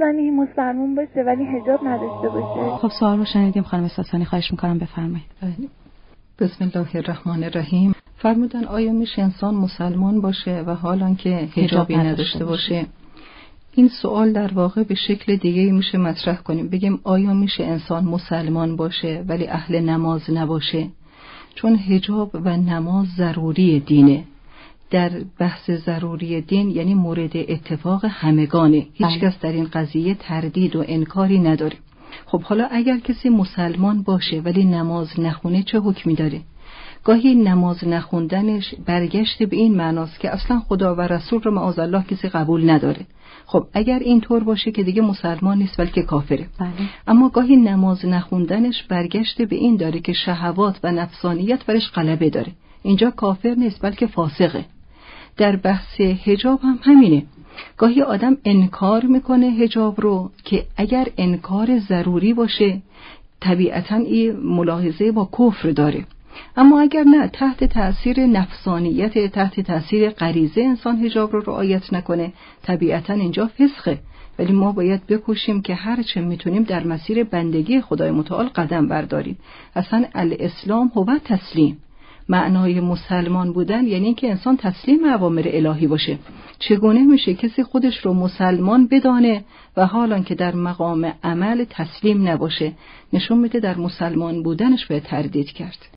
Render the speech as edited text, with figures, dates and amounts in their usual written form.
زنی مسلمان باشه ولی حجاب نداشته باشه؟ خب سوال رو شنیدیم خانم ساسانی، خواهش میکنم بفرمایید. بسم الله الرحمن الرحیم. فرمودن آیا میشه انسان مسلمان باشه و حالان که حجابی نداشته باشه؟ این سوال در واقع به شکل دیگه میشه مطرح کنیم، بگیم آیا میشه انسان مسلمان باشه ولی اهل نماز نباشه؟ چون حجاب و نماز ضروری دینه. در بحث ضروری دین یعنی مورد اتفاق همگانه، هیچ کس در این قضیه تردید و انکاری نداره. خب حالا اگر کسی مسلمان باشه ولی نماز نخونه چه حکمی داره؟ گاهی نماز نخوندنش برگشت به این معناست که اصلا خدا و رسول رو معاذالله کسی قبول نداره. خب اگر اینطور باشه که دیگه مسلمان نیست بلکه کافره. اما گاهی نماز نخوندنش برگشت به این داره که شهوات و نفسانیت برش غلبه داره. اینجا کافر نیست بلکه فاسقه. در بحث حجاب هم همینه. گاهی آدم انکار میکنه حجاب رو که اگر انکار ضروری باشه طبیعتاً این ملاحظه با کفر داره. اما اگر نه، تحت تأثیر نفسانیت، تحت تأثیر غریزه انسان حجاب رو رعایت نکنه، طبیعتاً اینجا فسقه. ولی ما باید بکوشیم که هر چه میتونیم در مسیر بندگی خدای متعال قدم برداریم. اصلا الاسلام هو تسلیم. معنای مسلمان بودن یعنی که انسان تسلیم اوامر الهی باشه. چگونه میشه کسی خودش رو مسلمان بدانه و حالان که در مقام عمل تسلیم نباشه؟ نشون میده در مسلمان بودنش باید تردید کرد.